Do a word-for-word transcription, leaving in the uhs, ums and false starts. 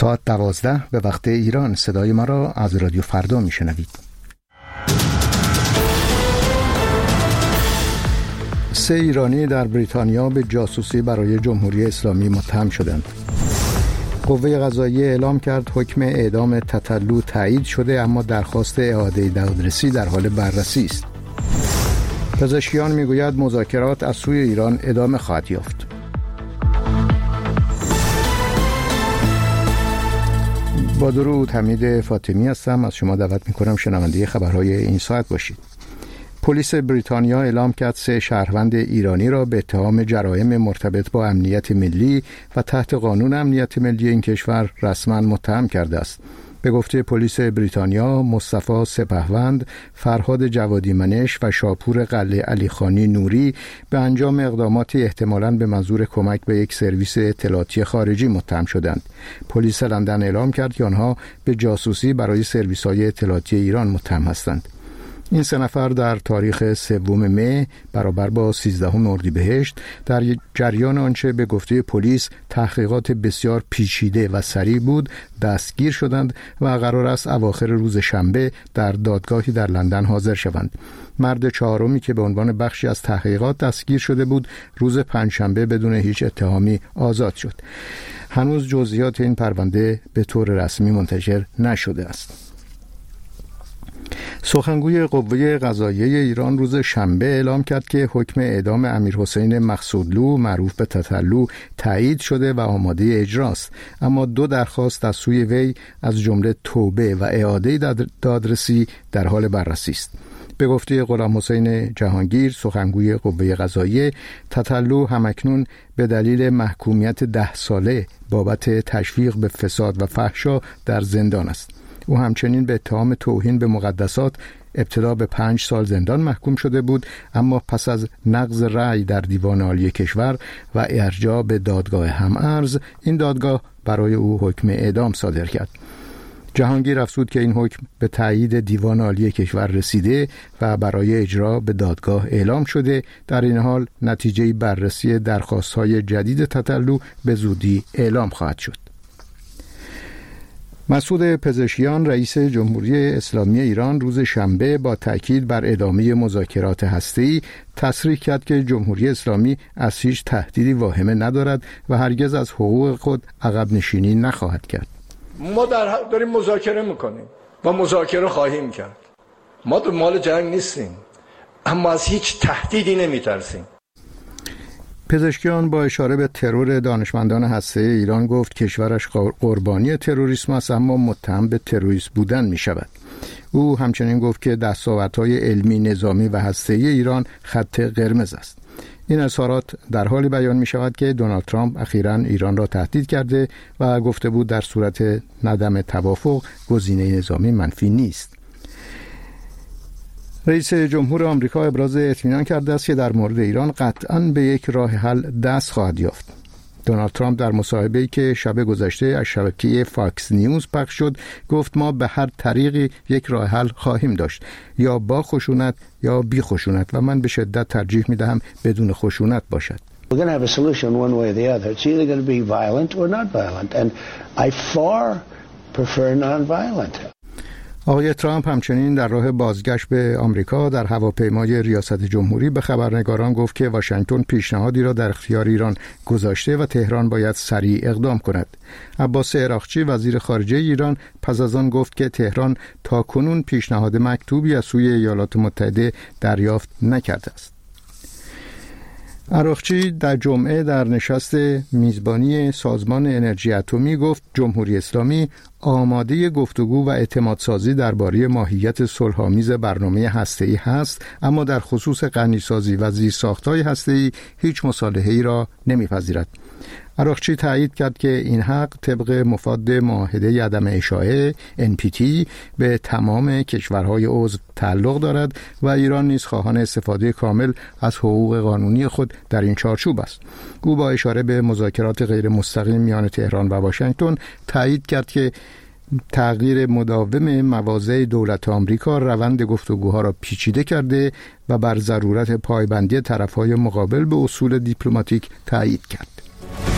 ساعت دوازده به وقت ایران صدای ما را از رادیو فردا میشنوید. سه ایرانی در بریتانیا به جاسوسی برای جمهوری اسلامی متهم شدند. قوه قضاییه اعلام کرد حکم اعدام تتلو تایید شده، اما درخواست اعاده دادرسی در حال بررسی است. پزشکیان میگوید مذاکرات از سوی ایران ادامه خواهد یافت. با درود، حمید فاطمی هستم. از شما دعوت میکنم شنونده خبرهای این ساعت باشید. پلیس بریتانیا اعلام کرد سه شهروند ایرانی را به اتهام جرایم مرتبط با امنیت ملی و تحت قانون امنیت ملی این کشور رسما متهم کرده است. به گفته پلیس بریتانیا، مصطفی سپهوند، فرهاد جوادی منش و شاپور قلعه علیخانی نوری به انجام اقداماتی احتمالاً به منظور کمک به یک سرویس اطلاعاتی خارجی متهم شدند. پلیس لندن اعلام کرد که آنها به جاسوسی برای سرویس‌های اطلاعاتی ایران متهم هستند. این سه نفر در تاریخ سوم می برابر با سیزدهم اردیبهشت در جریان آنچه به گفته پلیس تحقیقات بسیار پیچیده و سریع بود دستگیر شدند و قرار است اواخر روز شنبه در دادگاهی در لندن حاضر شوند. مرد چهارمی که به عنوان بخشی از تحقیقات دستگیر شده بود روز پنجشنبه بدون هیچ اتهامی آزاد شد. هنوز جزئیات این پرونده به طور رسمی منتشر نشده است. سخنگوی قوه قضاییه ایران روز شنبه اعلام کرد که حکم اعدام امیرحسین مقصودلو معروف به تتلو تایید شده و آماده اجراست، اما دو درخواست از سوی وی از جمله توبه و اعاده دادرسی در حال بررسی است. به گفته غلام حسین جهانگیر، سخنگوی قوه قضاییه، تتلو همکنون به دلیل محکومیت ده ساله بابت تشویق به فساد و فحشا در زندان است. او همچنین به اتهام توهین به مقدسات ابتدا به پنج سال زندان محکوم شده بود، اما پس از نقض رأی در دیوان عالی کشور و ارجاع به دادگاه هم‌ارز، این دادگاه برای او حکم اعدام صادر کرد. جهانگیر افزود که این حکم به تایید دیوان عالی کشور رسیده و برای اجرا به دادگاه اعلام شده. در این حال نتیجه بررسی درخواست‌های جدید تتلو به زودی اعلام خواهد شد. مسعود پزشکیان، رئیس جمهوری اسلامی ایران، روز شنبه با تأکید بر ادامه مذاکرات هسته‌ای تصریح کرد که جمهوری اسلامی از هیچ تهدیدی واهمه ندارد و هرگز از حقوق خود عقب نشینی نخواهد کرد. ما در داریم مذاکره میکنیم و مذاکره خواهیم کرد. ما در مال جنگ نیستیم، اما از هیچ تهدیدی نمیترسیم. پزشکیان با اشاره به ترور دانشمندان هسته‌ای ایران گفت کشورش قربانی تروریسم است، اما متهم به تروریست بودن می شود. او همچنین گفت که دستاوردهای علمی، نظامی و هسته‌ای ایران خط قرمز است. این اظهارات در حالی بیان می شود که دونالد ترامپ اخیراً ایران را تهدید کرده و گفته بود در صورت عدم توافق گزینه نظامی منفی نیست. رئیس جمهور آمریکا ابراز اطمینان کرده است که در مورد ایران قطعاً به یک راه حل دست خواهد یافت. دونالد ترامپ در مصاحبه‌ای که شب گذشته از شبکه فاکس نیوز پخش شد گفت ما به هر طریقی یک راه حل خواهیم داشت، یا با خشونت یا بی خشونت، و من به شدت ترجیح می‌دهم بدون خشونت باشد. We're going to have a solution one way or the other. It's either going to be violent or not violent, and I far prefer non-violent. آقای ترامپ همچنین در راه بازگشت به آمریکا در هواپیمای ریاست جمهوری به خبرنگاران گفت که واشنگتن پیشنهادی را در اختیار ایران گذاشته و تهران باید سریع اقدام کند. عباس عراقچی، وزیر خارجه ایران، پس از آن گفت که تهران تاکنون پیشنهاد مکتوبی از سوی ایالات متحده دریافت نکرده است. عراقچی در جمعه در نشست میزبانی سازمان انرژی اتمی گفت جمهوری اسلامی آماده گفتگو و اعتمادسازی درباره ماهیت صلح‌آمیز برنامه هسته‌ای هست، اما در خصوص غنیسازی و زیرساخت‌های هسته‌ای هیچ مصالحه‌ای را نمی‌پذیرد. عراقچی تایید کرد که این حق طبق مفاد معاهده عدم اشاعه ان پی تی به تمام کشورهای عضو تعلق دارد و ایران نیز خواهان استفاده کامل از حقوق قانونی خود در این چارچوب است. او با اشاره به مذاکرات غیر مستقیم میان تهران و واشنگتن تایید کرد که تغییر مداوم مواضع دولت آمریکا روند گفتگوها را پیچیده کرده و بر ضرورت پایبندی طرف‌های مقابل به اصول دیپلماتیک تایید کرد.